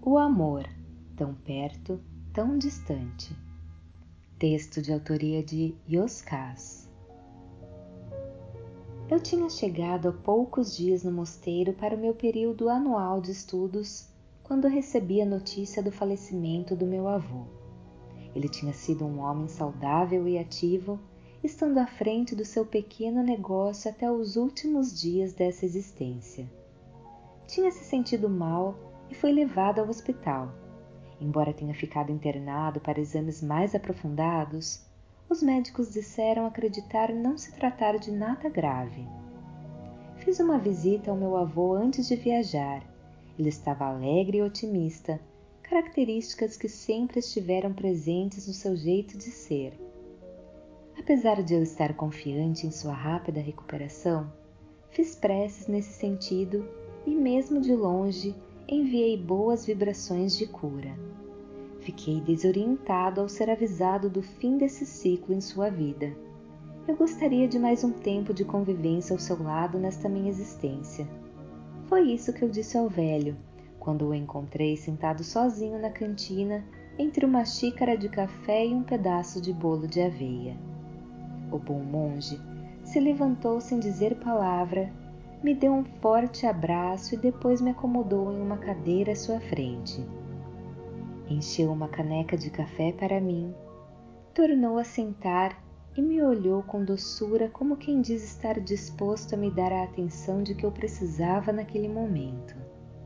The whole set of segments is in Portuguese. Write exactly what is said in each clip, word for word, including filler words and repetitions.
O amor, tão perto, tão distante. Texto de autoria de Yoskás. Eu tinha chegado há poucos dias no mosteiro para o meu período anual de estudos quando recebi a notícia do falecimento do meu avô. Ele tinha sido um homem saudável e ativo, estando à frente do seu pequeno negócio até os últimos dias dessa existência. Tinha se sentido mal e foi levado ao hospital. Embora tenha ficado internado para exames mais aprofundados, os médicos disseram acreditar não se tratar de nada grave. Fiz uma visita ao meu avô antes de viajar. Ele estava alegre e otimista, características que sempre estiveram presentes no seu jeito de ser. Apesar de eu estar confiante em sua rápida recuperação, fiz preces nesse sentido e, mesmo de longe, enviei boas vibrações de cura. Fiquei desorientado ao ser avisado do fim desse ciclo em sua vida. Eu gostaria de mais um tempo de convivência ao seu lado nesta minha existência. Foi isso que eu disse ao velho, quando o encontrei sentado sozinho na cantina, entre uma xícara de café e um pedaço de bolo de aveia. O bom monge se levantou sem dizer palavra, me deu um forte abraço e depois me acomodou em uma cadeira à sua frente. Encheu uma caneca de café para mim, tornou a sentar e me olhou com doçura como quem diz estar disposto a me dar a atenção de que eu precisava naquele momento.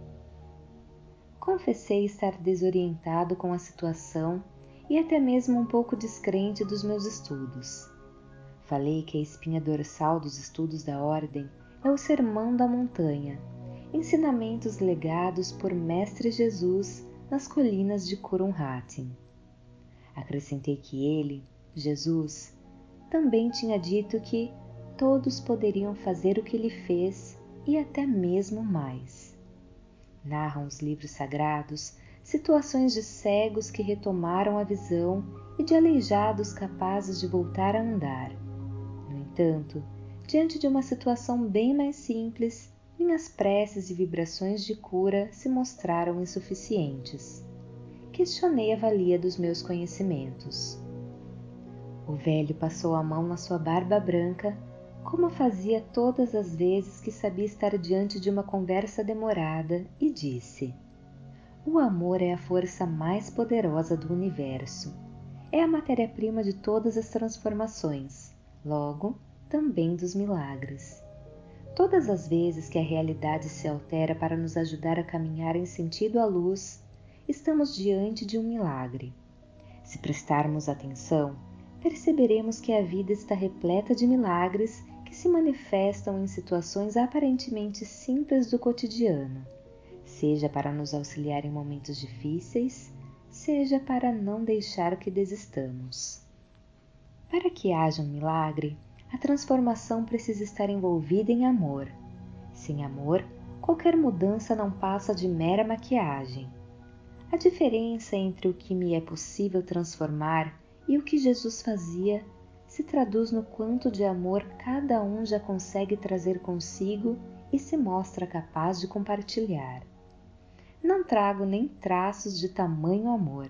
Confessei estar desorientado com a situação e até mesmo um pouco descrente dos meus estudos. Falei que a espinha dorsal dos estudos da ordem é o Sermão da Montanha, ensinamentos legados por Mestre Jesus nas colinas de Curumhatin. Acrescentei que ele, Jesus, também tinha dito que todos poderiam fazer o que ele fez e até mesmo mais. Narram os livros sagrados situações de cegos que retomaram a visão e de aleijados capazes de voltar a andar. No entanto, diante de uma situação bem mais simples, minhas preces e vibrações de cura se mostraram insuficientes. Questionei a valia dos meus conhecimentos. O velho passou a mão na sua barba branca, como fazia todas as vezes que sabia estar diante de uma conversa demorada, e disse: O amor é a força mais poderosa do universo. É a matéria-prima de todas as transformações, logo, também dos milagres. Todas as vezes que a realidade se altera para nos ajudar a caminhar em sentido à luz, estamos diante de um milagre. Se prestarmos atenção, perceberemos que a vida está repleta de milagres que se manifestam em situações aparentemente simples do cotidiano, seja para nos auxiliar em momentos difíceis, seja para não deixar que desistamos. Para que haja um milagre, a transformação precisa estar envolvida em amor. Sem amor, qualquer mudança não passa de mera maquiagem. A diferença entre o que me é possível transformar e o que Jesus fazia se traduz no quanto de amor cada um já consegue trazer consigo e se mostra capaz de compartilhar. Não trago nem traços de tamanho amor.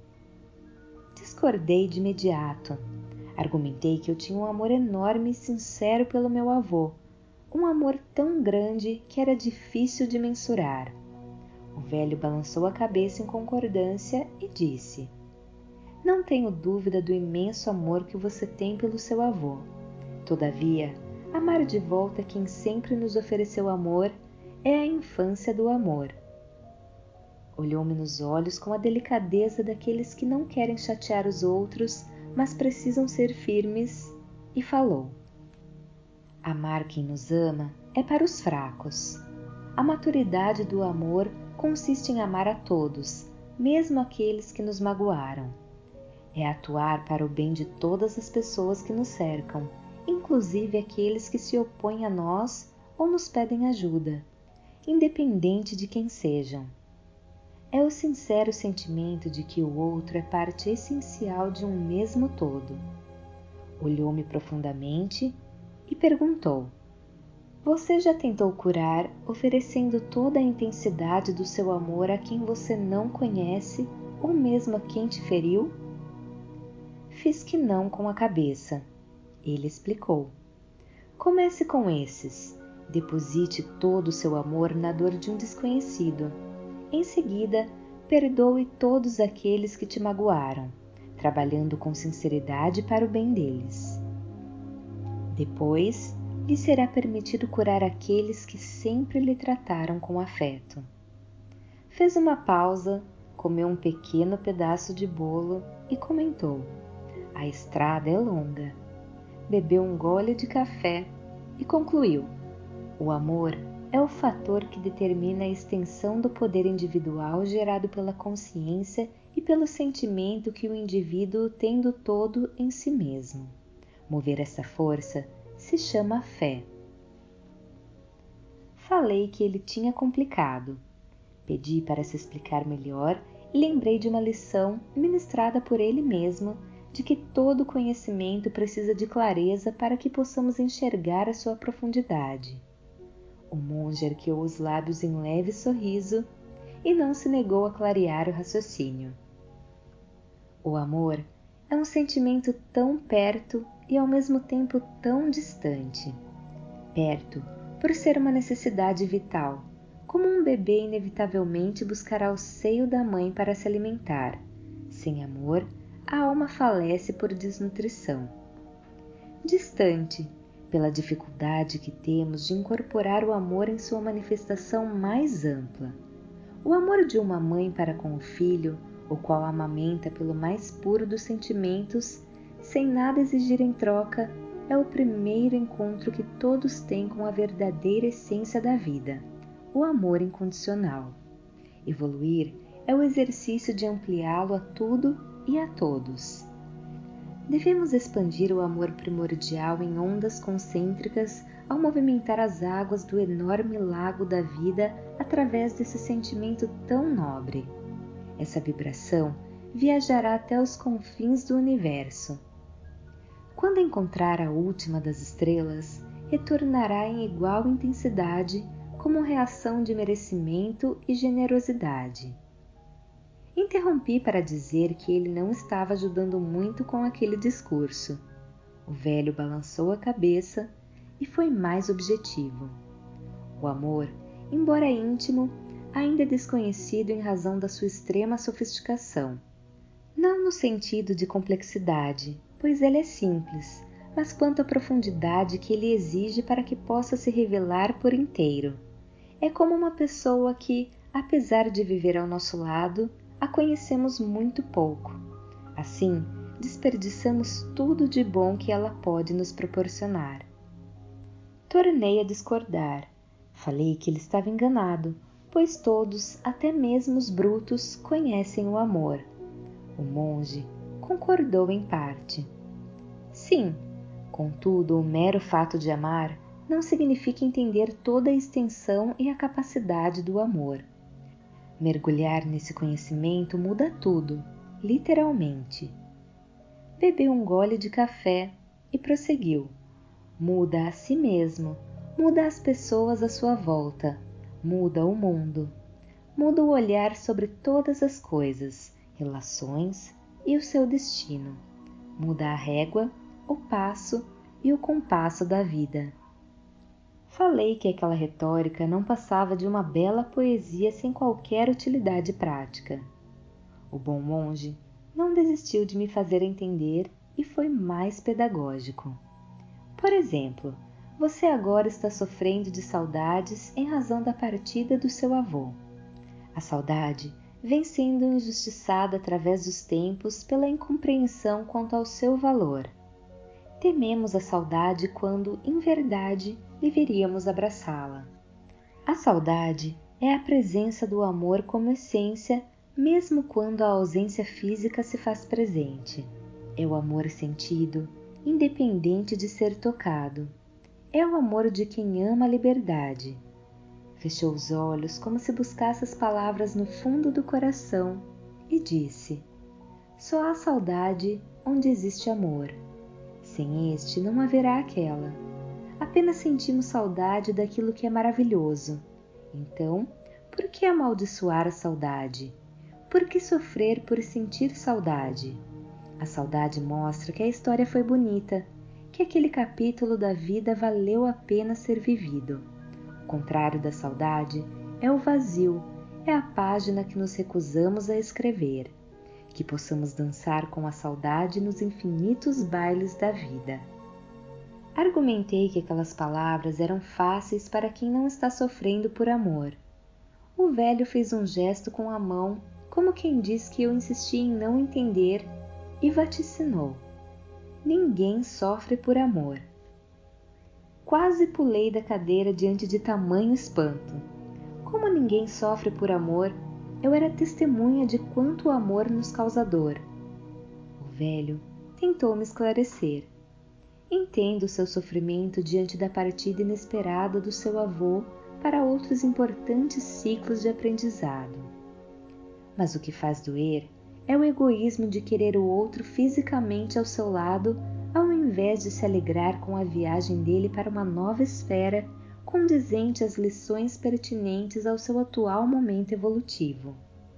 Discordei de imediato. Argumentei que eu tinha um amor enorme e sincero pelo meu avô, um amor tão grande que era difícil de mensurar. O velho balançou a cabeça em concordância e disse: Não tenho dúvida do imenso amor que você tem pelo seu avô. Todavia, amar de volta quem sempre nos ofereceu amor é a infância do amor. Olhou-me nos olhos com a delicadeza daqueles que não querem chatear os outros, mas precisam ser firmes, e falou: Amar quem nos ama é para os fracos. A maturidade do amor consiste em amar a todos, mesmo aqueles que nos magoaram. É atuar para o bem de todas as pessoas que nos cercam, inclusive aqueles que se opõem a nós ou nos pedem ajuda, independente de quem sejam. É o sincero sentimento de que o outro é parte essencial de um mesmo todo. Olhou-me profundamente e perguntou: Você já tentou curar oferecendo toda a intensidade do seu amor a quem você não conhece ou mesmo a quem te feriu? Fiz que não com a cabeça. Ele explicou. Comece com esses. Deposite todo o seu amor na dor de um desconhecido. Em seguida, perdoe todos aqueles que te magoaram, trabalhando com sinceridade para o bem deles. Depois, lhe será permitido curar aqueles que sempre lhe trataram com afeto. Fez uma pausa, comeu um pequeno pedaço de bolo e comentou: a estrada é longa. Bebeu um gole de café e concluiu: o amor é o fator que determina a extensão do poder individual gerado pela consciência e pelo sentimento que o indivíduo tem do todo em si mesmo. Mover essa força se chama fé. Falei que ele tinha complicado. Pedi para se explicar melhor e lembrei de uma lição ministrada por ele mesmo, de que todo conhecimento precisa de clareza para que possamos enxergar a sua profundidade. O monge arqueou os lábios em leve sorriso e não se negou a clarear o raciocínio. O amor é um sentimento tão perto e ao mesmo tempo tão distante. Perto, por ser uma necessidade vital, como um bebê inevitavelmente buscará o seio da mãe para se alimentar. Sem amor, a alma falece por desnutrição. Distante, pela dificuldade que temos de incorporar o amor em sua manifestação mais ampla. O amor de uma mãe para com o filho, o qual amamenta pelo mais puro dos sentimentos, sem nada exigir em troca, é o primeiro encontro que todos têm com a verdadeira essência da vida, o amor incondicional. Evoluir é o exercício de ampliá-lo a tudo e a todos. Devemos expandir o amor primordial em ondas concêntricas ao movimentar as águas do enorme lago da vida através desse sentimento tão nobre. Essa vibração viajará até os confins do universo. Quando encontrar a última das estrelas, retornará em igual intensidade como reação de merecimento e generosidade. Interrompi para dizer que ele não estava ajudando muito com aquele discurso. O velho balançou a cabeça e foi mais objetivo. O amor, embora íntimo, ainda é desconhecido em razão da sua extrema sofisticação. Não no sentido de complexidade, pois ele é simples, mas quanto à profundidade que ele exige para que possa se revelar por inteiro. É como uma pessoa que, apesar de viver ao nosso lado, a conhecemos muito pouco. Assim, desperdiçamos tudo de bom que ela pode nos proporcionar. Tornei a discordar. Falei que ele estava enganado, pois todos, até mesmo os brutos, conhecem o amor. O monge concordou em parte. Sim, contudo, o mero fato de amar não significa entender toda a extensão e a capacidade do amor. Mergulhar nesse conhecimento muda tudo, literalmente. Bebeu um gole de café e prosseguiu. Muda a si mesmo, muda as pessoas à sua volta, muda o mundo. Muda o olhar sobre todas as coisas, relações e o seu destino. Muda a régua, o passo e o compasso da vida. Falei que aquela retórica não passava de uma bela poesia sem qualquer utilidade prática. O bom monge não desistiu de me fazer entender e foi mais pedagógico. Por exemplo, você agora está sofrendo de saudades em razão da partida do seu avô. A saudade vem sendo injustiçada através dos tempos pela incompreensão quanto ao seu valor. Tememos a saudade quando, em verdade, deveríamos abraçá-la. A saudade é a presença do amor como essência, mesmo quando a ausência física se faz presente. É o amor sentido, independente de ser tocado. É o amor de quem ama a liberdade. Fechou os olhos como se buscasse as palavras no fundo do coração e disse: só há saudade onde existe amor. Sem este não haverá aquela. Apenas sentimos saudade daquilo que é maravilhoso. Então, por que amaldiçoar a saudade? Por que sofrer por sentir saudade? A saudade mostra que a história foi bonita, que aquele capítulo da vida valeu a pena ser vivido. O contrário da saudade é o vazio, é a página que nos recusamos a escrever. Que possamos dançar com a saudade nos infinitos bailes da vida. Argumentei que aquelas palavras eram fáceis para quem não está sofrendo por amor. O velho fez um gesto com a mão, como quem diz que eu insisti em não entender, e vaticinou: ninguém sofre por amor. Quase pulei da cadeira diante de tamanho espanto. Como ninguém sofre por amor, eu era testemunha de quanto o amor nos causa dor. O velho tentou me esclarecer. Entendo o seu sofrimento diante da partida inesperada do seu avô para outros importantes ciclos de aprendizado. Mas o que faz doer é o egoísmo de querer o outro fisicamente ao seu lado, ao invés de se alegrar com a viagem dele para uma nova esfera condizente às lições pertinentes ao seu atual momento evolutivo.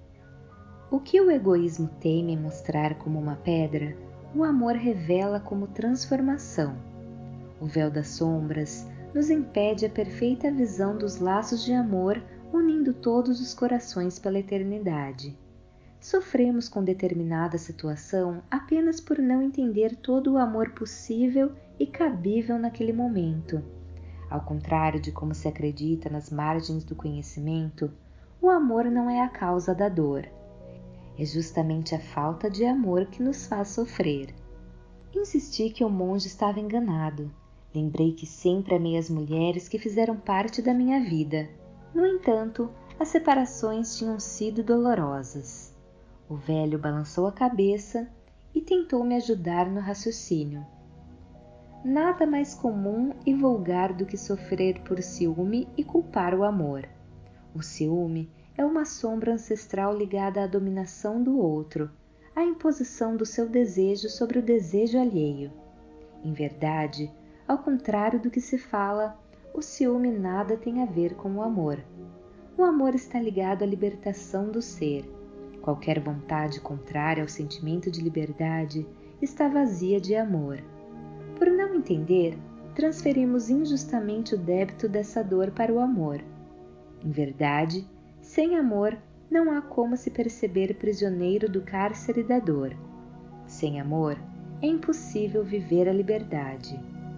O que o egoísmo teme em mostrar como uma pedra, o amor revela como transformação. O véu das sombras nos impede a perfeita visão dos laços de amor unindo todos os corações pela eternidade. Sofremos com determinada situação apenas por não entender todo o amor possível e cabível naquele momento. Ao contrário de como se acredita nas margens do conhecimento, o amor não é a causa da dor. É justamente a falta de amor que nos faz sofrer. Insisti que o monge estava enganado. Lembrei que sempre amei as mulheres que fizeram parte da minha vida. No entanto, as separações tinham sido dolorosas. O velho balançou a cabeça e tentou me ajudar no raciocínio. Nada mais comum e vulgar do que sofrer por ciúme e culpar o amor. O ciúme é uma sombra ancestral ligada à dominação do outro, à imposição do seu desejo sobre o desejo alheio. Em verdade, ao contrário do que se fala, o ciúme nada tem a ver com o amor. O amor está ligado à libertação do ser. Qualquer vontade contrária ao sentimento de liberdade está vazia de amor. Por não entender, transferimos injustamente o débito dessa dor para o amor. Em verdade, sem amor, não há como se perceber prisioneiro do cárcere da dor. Sem amor, é impossível viver a liberdade.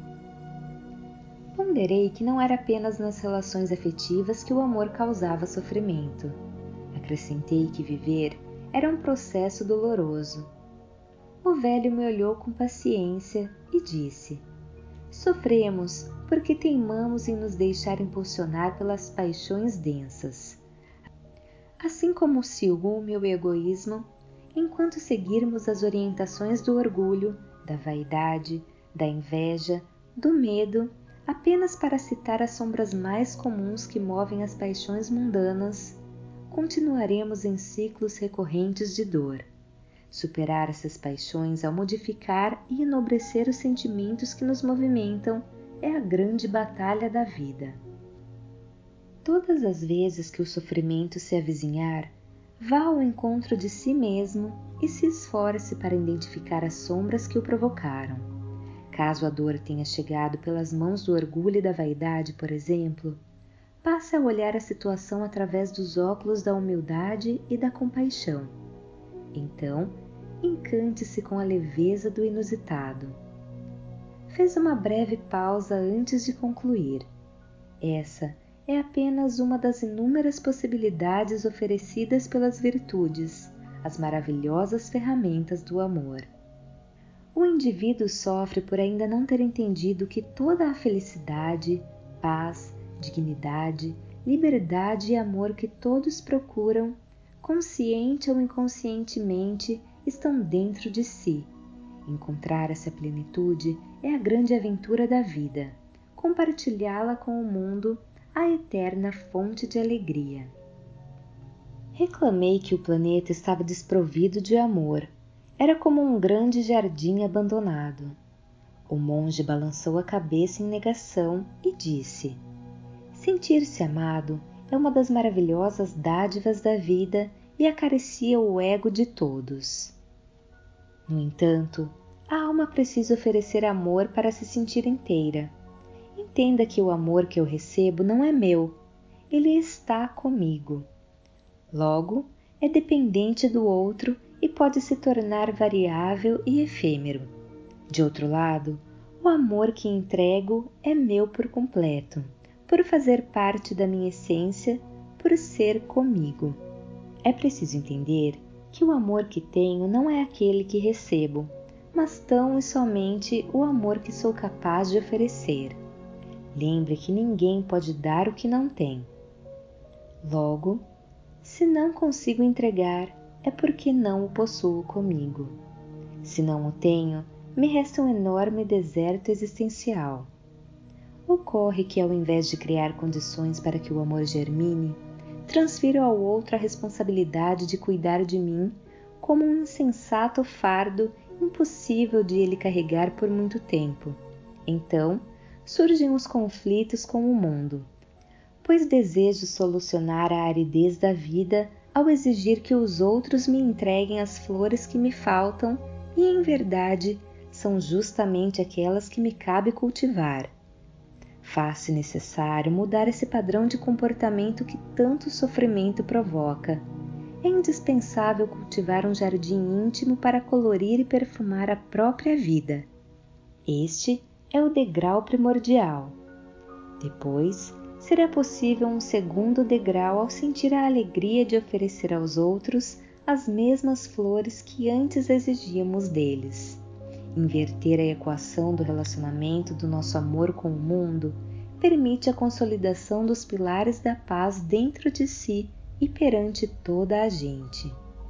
Ponderei que não era apenas nas relações afetivas que o amor causava sofrimento. Acrescentei que viver era um processo doloroso. O velho me olhou com paciência e disse: sofremos porque teimamos em nos deixar impulsionar pelas paixões densas. Assim como o ciúme e o egoísmo, enquanto seguirmos as orientações do orgulho, da vaidade, da inveja, do medo, apenas para citar as sombras mais comuns que movem as paixões mundanas, continuaremos em ciclos recorrentes de dor. Superar essas paixões ao modificar e enobrecer os sentimentos que nos movimentam é a grande batalha da vida. Todas as vezes que o sofrimento se avizinhar, vá ao encontro de si mesmo e se esforce para identificar as sombras que o provocaram. Caso a dor tenha chegado pelas mãos do orgulho e da vaidade, por exemplo, passe a olhar a situação através dos óculos da humildade e da compaixão. Então, encante-se com a leveza do inusitado. Fez uma breve pausa antes de concluir. Essa é apenas uma das inúmeras possibilidades oferecidas pelas virtudes, as maravilhosas ferramentas do amor. O indivíduo sofre por ainda não ter entendido que toda a felicidade, paz, dignidade, liberdade e amor que todos procuram, consciente ou inconscientemente, estão dentro de si. Encontrar essa plenitude é a grande aventura da vida. Compartilhá-la com o mundo, a eterna fonte de alegria. Reclamei que o planeta estava desprovido de amor. Era como um grande jardim abandonado. O monge balançou a cabeça em negação e disse: sentir-se amado é uma das maravilhosas dádivas da vida e acaricia o ego de todos. No entanto, a alma precisa oferecer amor para se sentir inteira. Entenda que o amor que eu recebo não é meu, ele está comigo. Logo, é dependente do outro e pode se tornar variável e efêmero. De outro lado, o amor que entrego é meu por completo, por fazer parte da minha essência, por ser comigo. É preciso entender que o amor que tenho não é aquele que recebo, mas tão e somente o amor que sou capaz de oferecer. Lembre que ninguém pode dar o que não tem. Logo, se não consigo entregar, é porque não o possuo comigo. Se não o tenho, me resta um enorme deserto existencial. Ocorre que, ao invés de criar condições para que o amor germine, transfiro ao outro a responsabilidade de cuidar de mim como um insensato fardo impossível de ele carregar por muito tempo. Então, surgem os conflitos com o mundo, pois desejo solucionar a aridez da vida ao exigir que os outros me entreguem as flores que me faltam e, em verdade, são justamente aquelas que me cabe cultivar. Faz-se necessário mudar esse padrão de comportamento que tanto sofrimento provoca. É indispensável cultivar um jardim íntimo para colorir e perfumar a própria vida. Este é o degrau primordial. Depois, será possível um segundo degrau ao sentir a alegria de oferecer aos outros as mesmas flores que antes exigíamos deles. Inverter a equação do relacionamento do nosso amor com o mundo permite a consolidação dos pilares da paz dentro de si e perante toda a gente.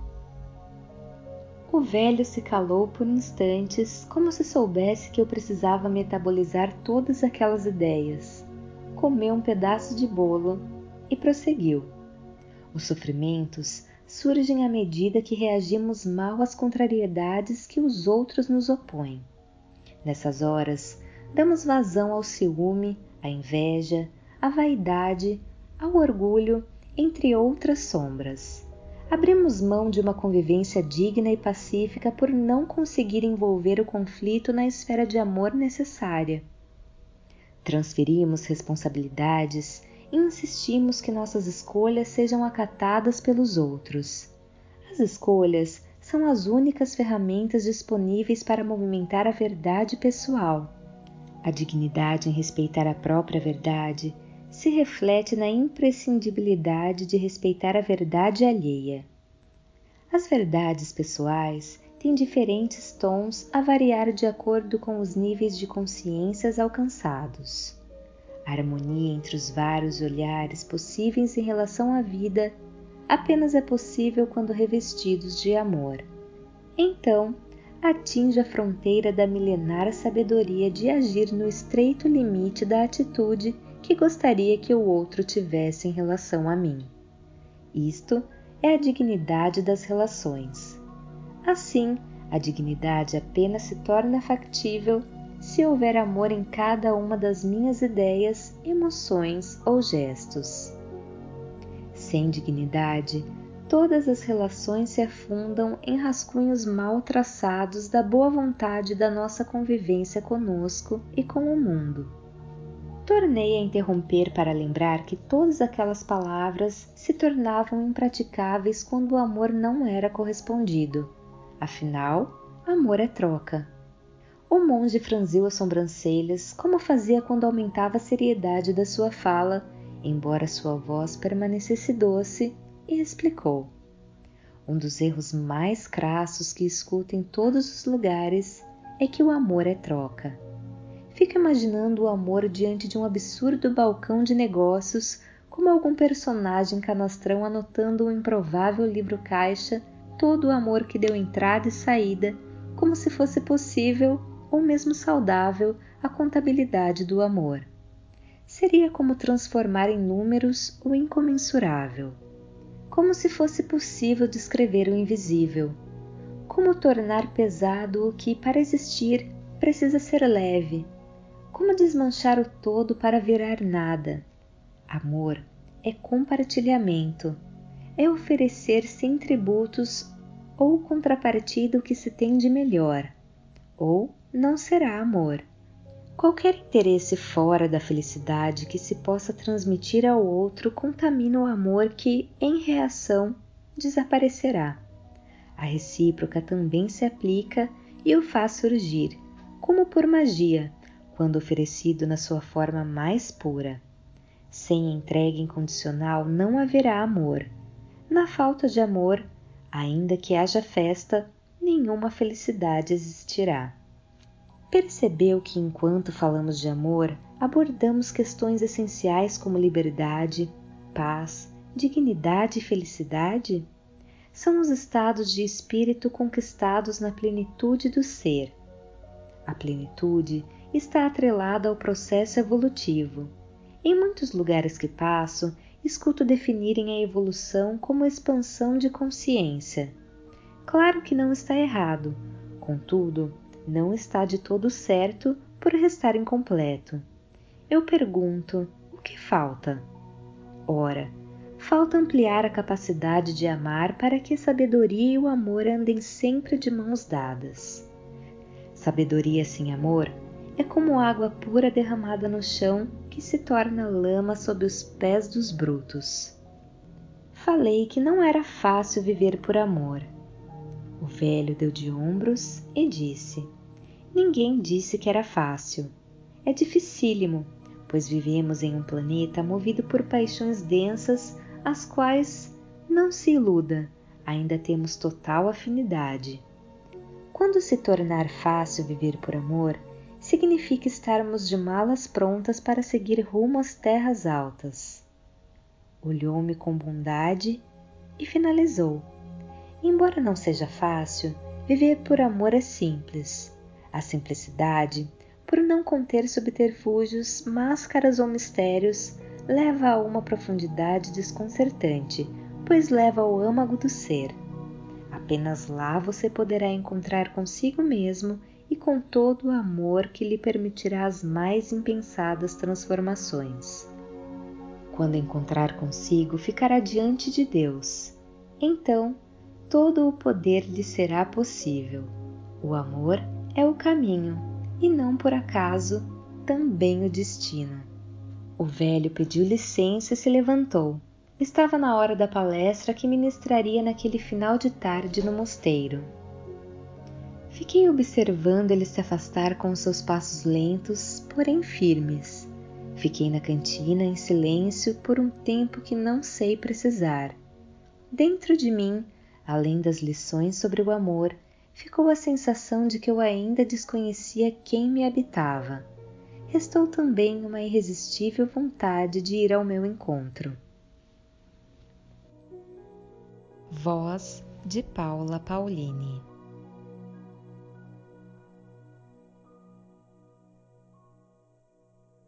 O velho se calou por instantes, como se soubesse que eu precisava metabolizar todas aquelas ideias. Comeu um pedaço de bolo e prosseguiu. Os sofrimentos surgem à medida que reagimos mal às contrariedades que os outros nos opõem. Nessas horas, damos vazão ao ciúme, à inveja, à vaidade, ao orgulho, entre outras sombras. Abrimos mão de uma convivência digna e pacífica por não conseguir envolver o conflito na esfera de amor necessária. Transferimos responsabilidades e insistimos que nossas escolhas sejam acatadas pelos outros. As escolhas são as únicas ferramentas disponíveis para movimentar a verdade pessoal. A dignidade em respeitar a própria verdade se reflete na imprescindibilidade de respeitar a verdade alheia. As verdades pessoais têm diferentes tons a variar de acordo com os níveis de consciências alcançados. A harmonia entre os vários olhares possíveis em relação à vida apenas é possível quando revestidos de amor. Então, atinge a fronteira da milenar sabedoria de agir no estreito limite da atitude que gostaria que o outro tivesse em relação a mim. Isto é a dignidade das relações. Assim, a dignidade apenas se torna factível se houver amor em cada uma das minhas ideias, emoções ou gestos. Sem dignidade, todas as relações se afundam em rascunhos mal traçados da boa vontade da nossa convivência conosco e com o mundo. Tornei a interromper para lembrar que todas aquelas palavras se tornavam impraticáveis quando o amor não era correspondido. Afinal, amor é troca. O monge franziu as sobrancelhas, como fazia quando aumentava a seriedade da sua fala, embora sua voz permanecesse doce, e explicou. Um dos erros mais crassos que escuto em todos os lugares é que o amor é troca. Fico imaginando o amor diante de um absurdo balcão de negócios, como algum personagem canastrão anotando um improvável livro-caixa todo o amor que deu entrada e saída, como se fosse possível ou mesmo saudável a contabilidade do amor. Seria como transformar em números o incomensurável. Como se fosse possível descrever o invisível. Como tornar pesado o que, para existir, precisa ser leve. Como desmanchar o todo para virar nada? Amor é compartilhamento, é oferecer sem tributos ou contrapartida o que se tem de melhor, ou não será amor. Qualquer interesse fora da felicidade que se possa transmitir ao outro contamina o amor que, em reação, desaparecerá. A recíproca também se aplica e o faz surgir, como por magia, quando oferecido na sua forma mais pura. Sem entrega incondicional não haverá amor. Na falta de amor, ainda que haja festa, nenhuma felicidade existirá. Percebeu que enquanto falamos de amor, abordamos questões essenciais como liberdade, paz, dignidade e felicidade? São os estados de espírito conquistados na plenitude do ser. A plenitude está atrelada ao processo evolutivo. Em muitos lugares que passo, escuto definirem a evolução como expansão de consciência. Claro que não está errado, contudo, não está de todo certo por restar incompleto. Eu pergunto, o que falta? Ora, falta ampliar a capacidade de amar para que a sabedoria e o amor andem sempre de mãos dadas. Sabedoria sem amor é como água pura derramada no chão que se torna lama sob os pés dos brutos. Falei que não era fácil viver por amor. O velho deu de ombros e disse: ninguém disse que era fácil. É dificílimo, pois vivemos em um planeta movido por paixões densas, às quais, não se iluda, ainda temos total afinidade. Quando se tornar fácil viver por amor, significa estarmos de malas prontas para seguir rumo às terras altas. Olhou-me com bondade e finalizou: embora não seja fácil, viver por amor é simples. A simplicidade, por não conter subterfúgios, máscaras ou mistérios, leva a uma profundidade desconcertante, pois leva ao âmago do ser. Apenas lá você poderá encontrar consigo mesmo e com todo o amor que lhe permitirá as mais impensadas transformações. Quando encontrar consigo, ficará diante de Deus. Então, todo o poder lhe será possível. O amor é o caminho, e não por acaso, também o destino. O velho pediu licença e se levantou. Estava na hora da palestra que ministraria naquele final de tarde no mosteiro. Fiquei observando ele se afastar com os seus passos lentos, porém firmes. Fiquei na cantina em silêncio por um tempo que não sei precisar. Dentro de mim, além das lições sobre o amor, ficou a sensação de que eu ainda desconhecia quem me habitava. Restou também uma irresistível vontade de ir ao meu encontro. Voz de Paula Paulini.